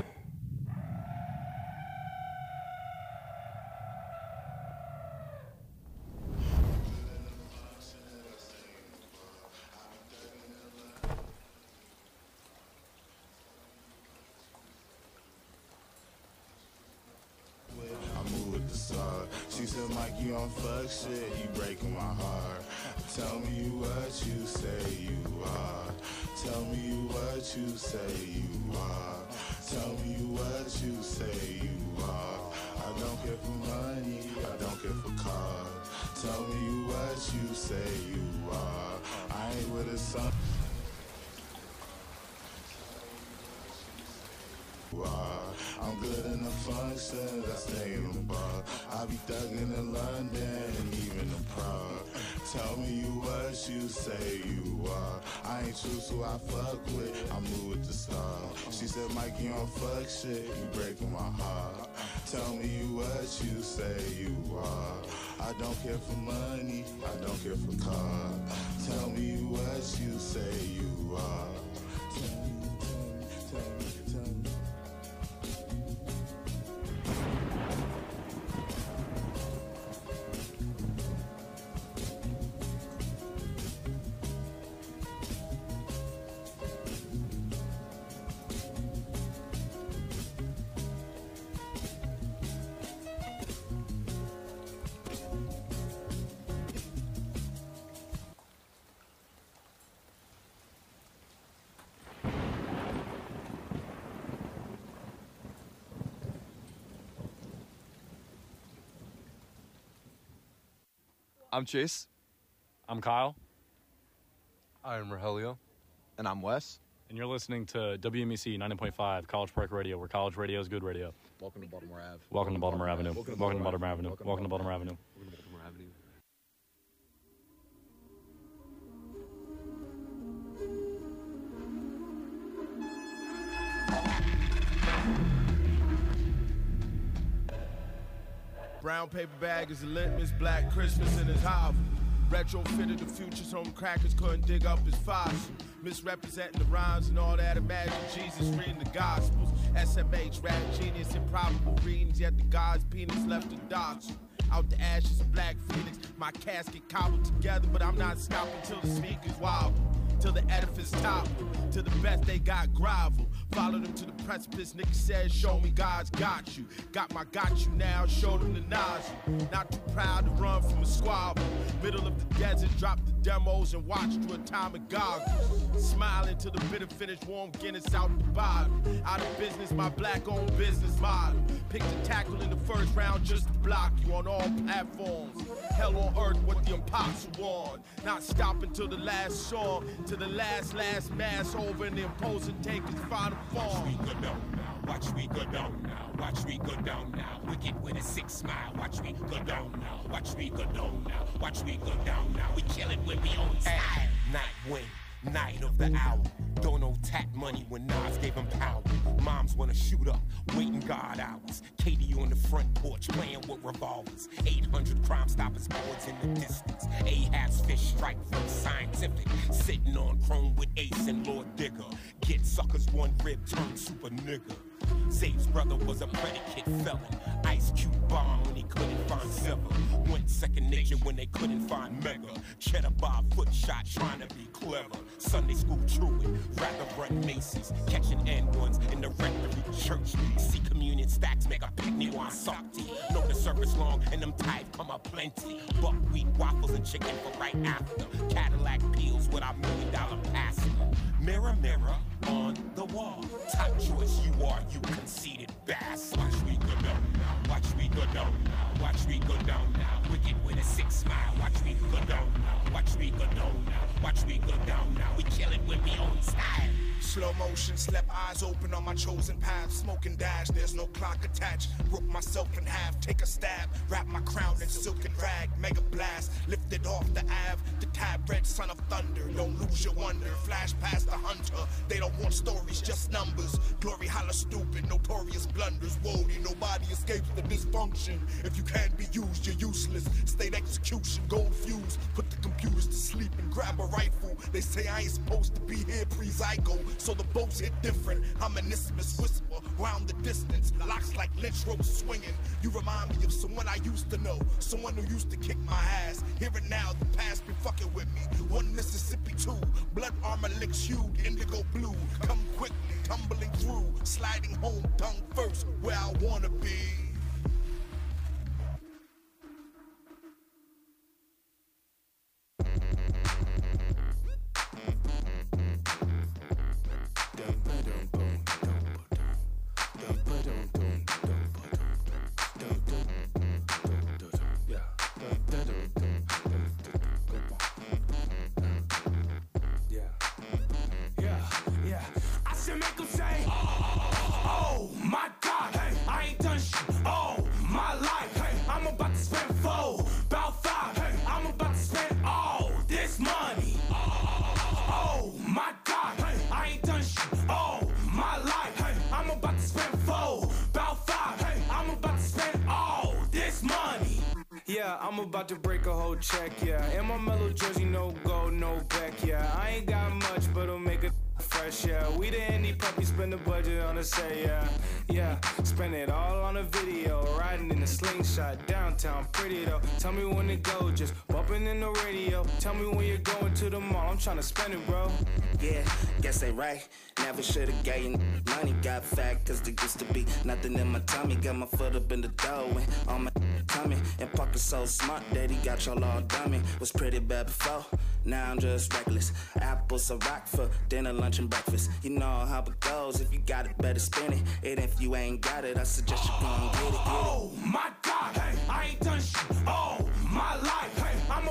Speaker 10: She said, Mike, you on fuck shit, you breaking my heart. Tell me you what you say you are. Tell me you what you say you are. Tell me you what you say you are. I don't care for money, I don't care for cars. Tell me you what you say you are. I ain't with a son. I'm good in the functions, I stay in the bar. I be thugging in London and even in Prague. Tell me you what you say you are. I ain't choose who I fuck with, I move with the stars. She said, Mike, you don't fuck shit, you breaking my heart. Tell me you what you say you are. I don't care for money, I don't care for cars. Tell me you what you say you are. Tell me, tell me, tell me, tell me.
Speaker 2: I'm Chase.
Speaker 3: I'm Kyle.
Speaker 2: I'm Rogelio.
Speaker 23: And I'm Wes.
Speaker 3: And you're listening to W M E C ninety point five College Park Radio, where college radio is good radio.
Speaker 23: Welcome to Baltimore Avenue.
Speaker 3: Welcome to Baltimore Avenue. Welcome to Baltimore Avenue. Welcome to Baltimore Avenue.
Speaker 2: Welcome to Baltimore Avenue.
Speaker 24: Brown paper bag is a litmus, black Christmas in his hovel. Retrofitted the future so them crackers couldn't dig up his fossil. Misrepresenting the rhymes and all that. Imagine Jesus reading the Gospels. S M H, rap genius, improbable readings, yet the God's penis left the doctrine. Out the ashes of Black Phoenix, my casket cobbled together, but I'm not stopping till the speakers wobble. Till the edifice topple, till the best they got grovel. Followed them to the precipice, nigga said, show me God's got you. Got my got you now, showed them the nausea. Not too proud to run from a squabble. Middle of the desert, dropped the demos and watched through atomic goggles. Smiling till the bitter finish, warm Guinness out the bottom. Out of business, my black-owned business model. Picked a tackle in the first round just to block you on all platforms. Hell on earth, what the apostle warned. Not stopping till the last song, till the last, last mass over and the imposing take his final form.
Speaker 20: Watch we go down now, watch we go down now, watch we go down now. Wicked with a six smile, watch we go down now, watch we go down now, watch we go down now. We kill it when we own style. Night wing. Night of the hour. Don't know tat money when Nas gave him power. Moms wanna shoot up, waiting God hours. Katie on the front porch playing with revolvers. eight hundred Crime Stoppers boards in the distance. Ahab's fish strike from Scientific. Sitting on chrome with Ace and Lord Digger. Get suckers one rib turned super nigga. Zabe's brother was a predicate felon. Ice Cube bomb when he couldn't find Silver. Went second nature when they couldn't find Mega. Cheddar bar foot shot trying to be clever. Sunday school truant, rather run Macy's. Catching end ones in the rectory church. See communion stacks make a picnic while salty. Know the service long and them tithe come up plenty. Buckwheat waffles and chicken for right after. Cadillac peels with our million dollar pasta. Mirror, mirror on the wall. Top choice you are, you conceited bastard. Watch we go down now, watch we go down now, watch we go down now. Wicked with a six smile, watch we go down now, watch we go down now, watch we go down now. We kill it when we own style.
Speaker 25: Slow motion, slept eyes open on my chosen path. Smoke and dash, there's no clock attached. Broke myself in half, take a stab. Wrap my crown in silken rag. Mega blast, lifted off the Ave. The tab red son of thunder. Don't lose your wonder. Flash past the hunter. They don't want stories, just numbers. Glory holla stupid, notorious blunders. Wody, nobody escapes the dysfunction. If you can't be used, you're useless. State execution, gold fuse. Put the computers to sleep and grab a rifle. They say I ain't supposed to be here pre-zygo. So the boats hit different. I'm an isthmus whisper round the distance. Locks like lynch ropes swinging. You remind me of someone I used to know. Someone who used to kick my ass. Here and now, the past been fucking with me. One Mississippi, two. Blood armor licks hued, indigo blue. Come quickly, tumbling through. Sliding home, tongue first, where I wanna be.
Speaker 26: I'm about to break a whole check, yeah. In my mellow jersey, no gold, no back, yeah. I ain't got much, but I'll make it fresh, yeah. We the indie puppy, spend the budget on the set, yeah. Yeah, spend it all on a video. Riding in a slingshot, downtown, pretty though. Tell me when to go, just bumping in the radio. Tell me when you're going to the mall, I'm trying to spend it, bro.
Speaker 27: Yeah, guess they right. Never should've gave you money. Got fat cause there used to be nothing in my tummy. Got my foot up in the dough and on my tummy. And pocket so smart, daddy got y'all all dummy. Was pretty bad before, now I'm just reckless. Apples a rock for dinner, lunch, and breakfast. You know how it goes, if you got it, better spend it. And if you ain't got it, I suggest you go and get it, get it.
Speaker 26: Oh my God, hey, I ain't done shit all my life. Hey, I'm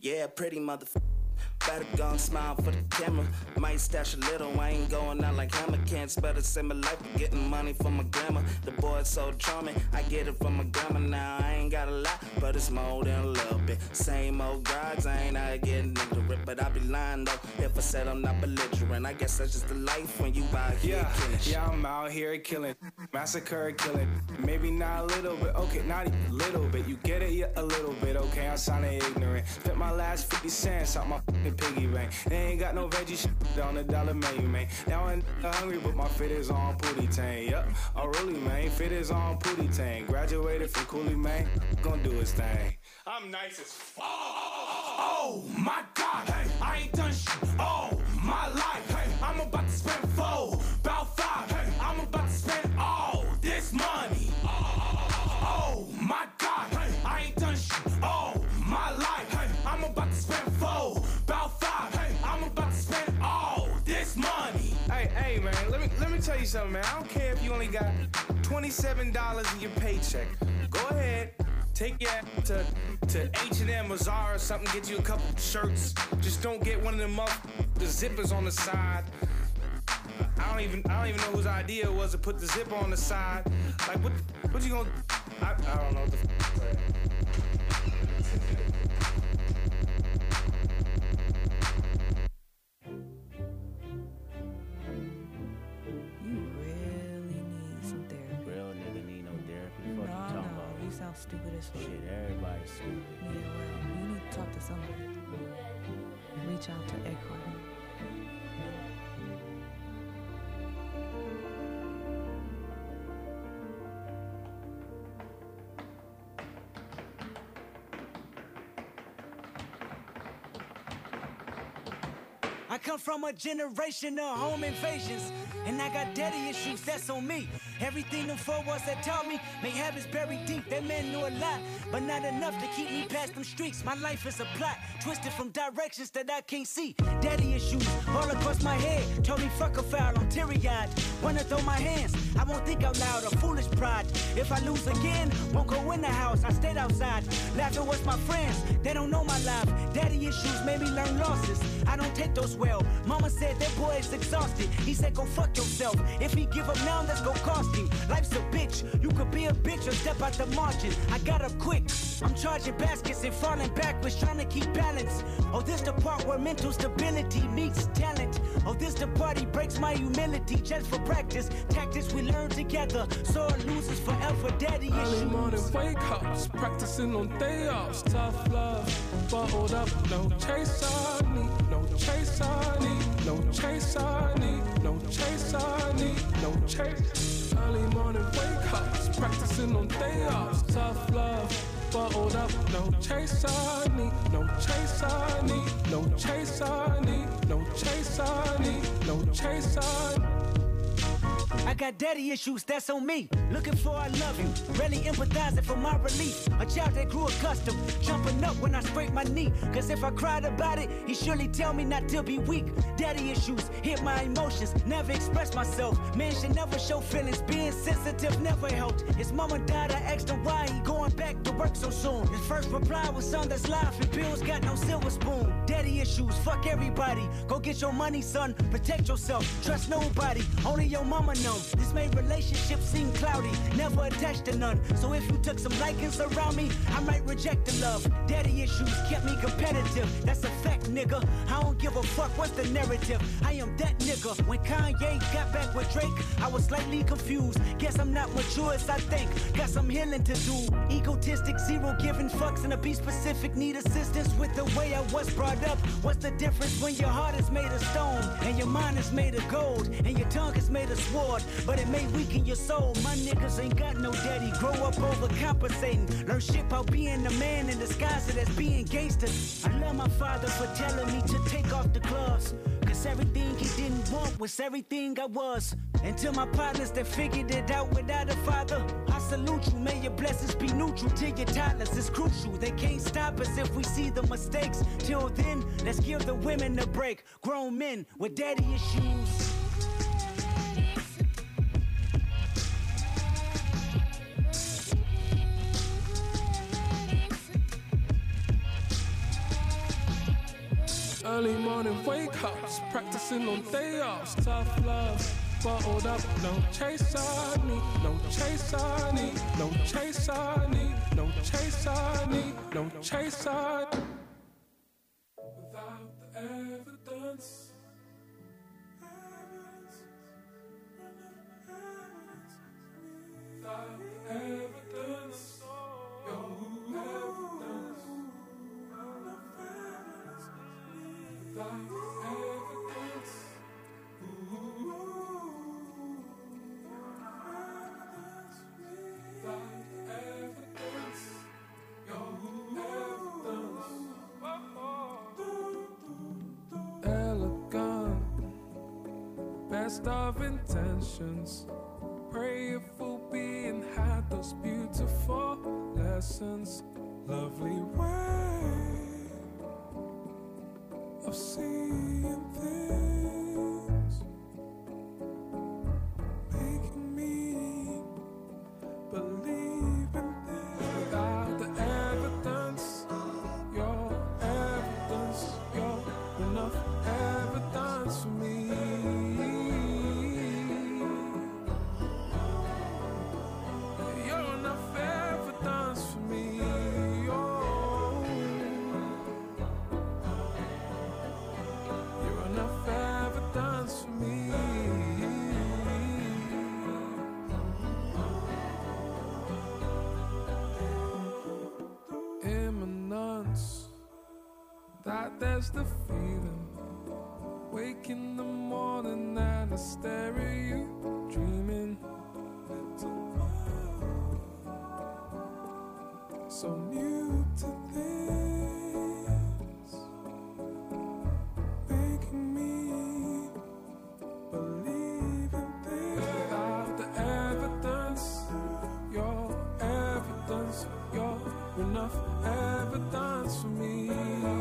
Speaker 27: Yeah, pretty motherfucker. Better go and smile for the camera. Might stash a little, I ain't going out like hammer. Can't spell the same life, but getting money from my grandma. The boy's so charming, I get it from my grandma now. I ain't got a lot, but it's more than a little bit. Same old guards, I ain't out getting ignorant. But I be lying though, if I said I'm not belligerent. I guess that's just the life when you out here
Speaker 26: yeah,
Speaker 27: killing shit.
Speaker 26: Yeah, I'm out here killing, massacre killing. Maybe not a little bit, okay, not even a little bit. You get it, yeah, a little bit, okay, I sounded ignorant. Spent my last fifty cents out my fucking piggy bank. They ain't got no veggie shit on the dollar menu, man. Now I'm hungry, but my fit is on Pootie Tang. Yup, oh really, man, fit is on Pootie Tang. Graduated from Cooley, man, gonna do his thing. I'm nice as fuck.
Speaker 10: Oh my God, hey, I ain't done shit all my life. Hey, I'm about to spend four, about five. Hey, I'm about to spend all this money. Oh my God, hey, I ain't done shit all my life. Hey, I'm about to spend four, about five. Hey, I'm about to spend all this money.
Speaker 26: Hey, hey, man, let me let me tell you something, man. I don't care if you only got twenty-seven dollars in your paycheck. Go ahead. Take your ass to, to H and M or Zara or something, get you a couple shirts. Just don't get one of them up, the zippers on the side. I don't even I don't even know whose idea it was to put the zipper on the side. Like what what you gonna I, I don't know what the f-
Speaker 4: Stupid as fuck.
Speaker 6: Shit, everybody's stupid.
Speaker 4: Yeah, well, you need to talk to somebody. Reach out to Eckhart.
Speaker 7: I come from a generation of home invasions, and I got daddy issues, that's on me. Everything them four walls that taught me, make habits buried deep. That man knew a lot, but not enough to keep me past them streets. My life is a plot, twisted from directions that I can't see. Daddy issues all across my head, told me fuck a foul, I'm teary-eyed. Wanna throw my hands, I won't think out loud, a foolish pride. If I lose again, won't go in the house, I stayed outside. Laughing with my friends, they don't know my life. Daddy issues made me learn losses, I don't take those well. Mama said that boy is exhausted, he said go fuck yourself. If he give up now, that's gon' cost him. Life's a bitch, you could be a bitch or step out the margin. I got up quick, I'm charging baskets and falling backwards, trying to keep balance. Oh, this the part where mental stability meets talent. Oh, this the part he breaks my humility just for practice. Tactics we learn together, sore losers forever. Daddy issues.
Speaker 8: Early morning wake ups, practicing on day offs. Tough love, bottled up, no chase I need, no chase I need, no chase I need, no chase I need, no chase. Early morning wake ups, practicing on day offs. Tough love, bottled up, no chase I need, no chase I need, no chase I need, no chase I need, no chase I need.
Speaker 7: I got daddy issues, that's on me. Looking for I love you, really empathizing for my relief. A child that grew accustomed, jumping up when I scrape my knee. Cause if I cried about it, he surely tell me not to be weak. Daddy issues, hit my emotions, never express myself. Man should never show feelings, being sensitive never helped. His mama died, I asked him why he going back to work so soon. His first reply was son, that's life and bills got no silver spoon. Daddy issues, fuck everybody. Go get your money, son, protect yourself. Trust nobody, only your mama knows. This made relationships seem cloudy, never attached to none. So if you took some likings around me, I might reject the love. Daddy issues kept me competitive, that's a fact, nigga. I don't give a fuck what's the narrative. I am that nigga. When Kanye got back with Drake, I was slightly confused. Guess I'm not mature as I think, got some healing to do. Egotistic, zero giving fucks, and to be specific, need assistance with the way I was brought up. What's the difference when your heart is made of stone, and your mind is made of gold, and your tongue is made of sword? But it may weaken your soul. My niggas ain't got no daddy. Grow up overcompensating. Learn shit about being a man in disguise as being gangster. I love my father for telling me to take off the gloves, cause everything he didn't want was everything I was. And to my partners that figured it out without a father, I salute you. May your blessings be neutral to your toddlers. It's crucial. They can't stop us if we see the mistakes. Till then, let's give the women a break. Grown men with daddy issues.
Speaker 8: Early morning wake ups, practicing on day offs. Tough love, bottled up, no chase I need, no chase I need, no chase I need, no chase I need, no chase I need. Without the evidence, without the evidence, your evidence, without evidence, ooh, without evidence, your evidence, elegant, best of intentions. Prayerful being had those beautiful lessons. Lovely way of seeing things, making me believe in things. Without the evidence, your evidence, your enough evidence for me. That there's the feeling. Wake in the morning and I stare at you, dreaming. So new to this, making me believe in this. Without the evidence, your evidence, your enough evidence for me.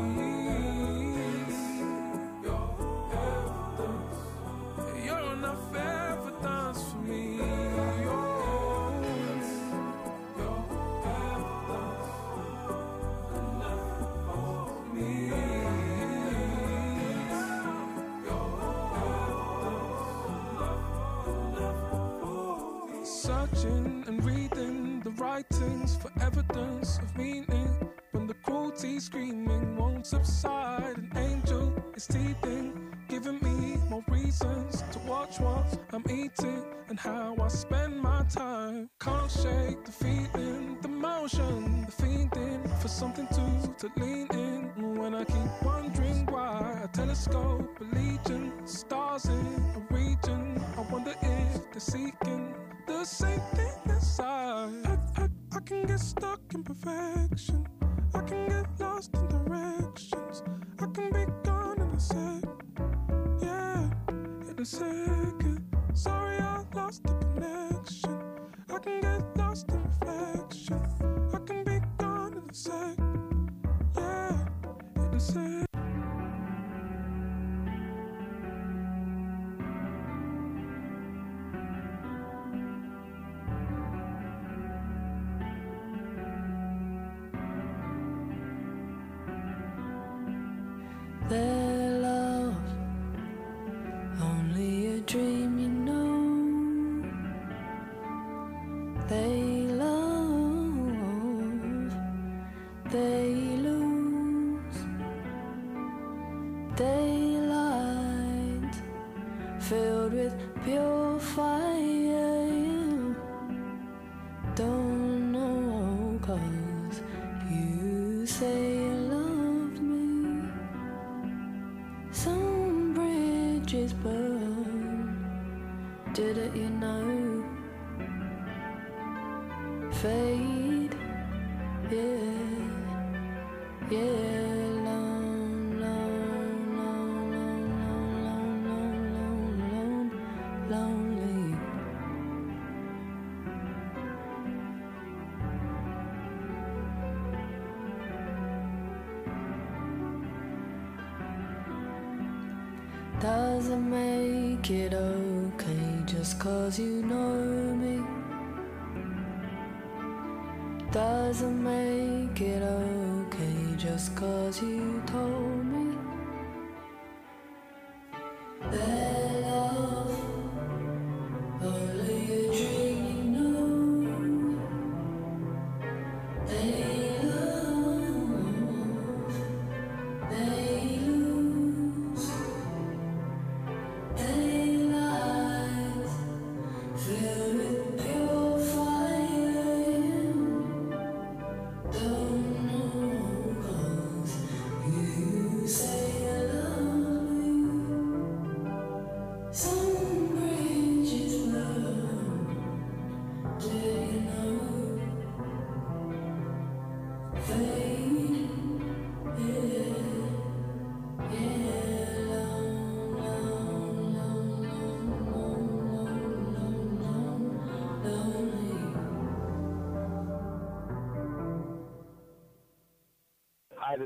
Speaker 8: Searching and reading the writings for evidence of meaning. When the cruelty screaming won't subside, an angel is teething, giving me more reasons to watch what I'm eating and how I spend my time. Can't shake the feeling, the motion, the fiending for something to, to lean in. When I keep wondering why a telescope, a legion, stars in a region, I wonder if they're seeking the same thing as I. I, I. I can get stuck in perfection. I can get lost in directions. I can be gone in a sec. Yeah, in a second. Sorry I lost the connection. I can get lost in reflection. I can be gone in a sec. Yeah, in a sec.
Speaker 6: Their love, only a dream, you know. They love, they lose. Daylight filled with pure fire. You don't know, 'cause you say you loved me. Some bridges burn, didn't you know? Fade, yeah, yeah, long, long, long, long, long, long, long, long, lonely. Doesn't make it okay just 'cause you know me. Doesn't make it okay just 'cause you told me.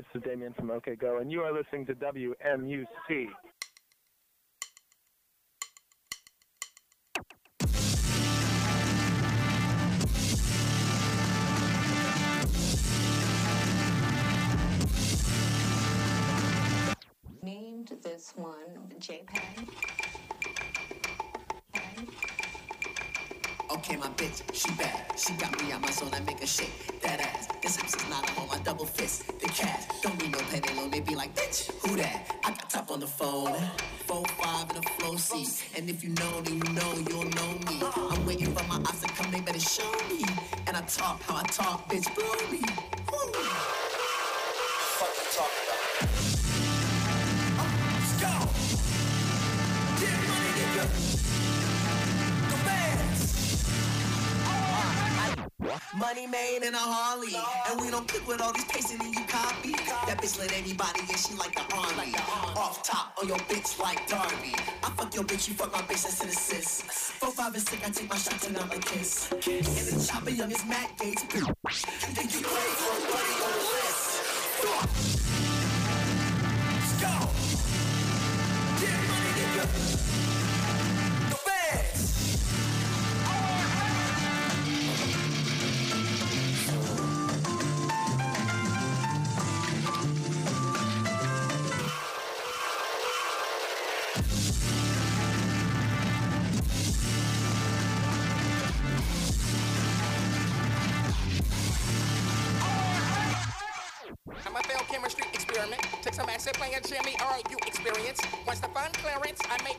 Speaker 9: This is Damien from OK Go, and you are listening to W M U C.
Speaker 11: Named this one JPEG.
Speaker 13: Okay, my bitch, she bad. She got me out my zone, I make her shake that ass. This house is not a home, I double fist the cash. Don't need no payday loan, they be like, bitch, who that? I got top on the phone, four five in a flow seat. And if you know, then you know, you'll know me. I'm waiting for my ops to come, they better show me. And I talk how I talk, bitch, blow me. Woo. Fuck you talking about? Oh, let's go. Get money, nigga. Money made in a Harley, and we don't cook with all these pasting and you copy. That bitch let anybody in, she like the army. Off top on your bitch like Darby. I fuck your bitch, you fuck my bitch, that's an assist. Four, five, and six, I take my shots and I'm a kiss. And the chopper young is Matt Gates. You think you played for a buddy on the list? Fuck. Let's go. Get money, nigga. The feds.
Speaker 14: I'm a failed chemistry experiment. Took some acid playing Jimmy, or you experience. Once the fun clearance, I make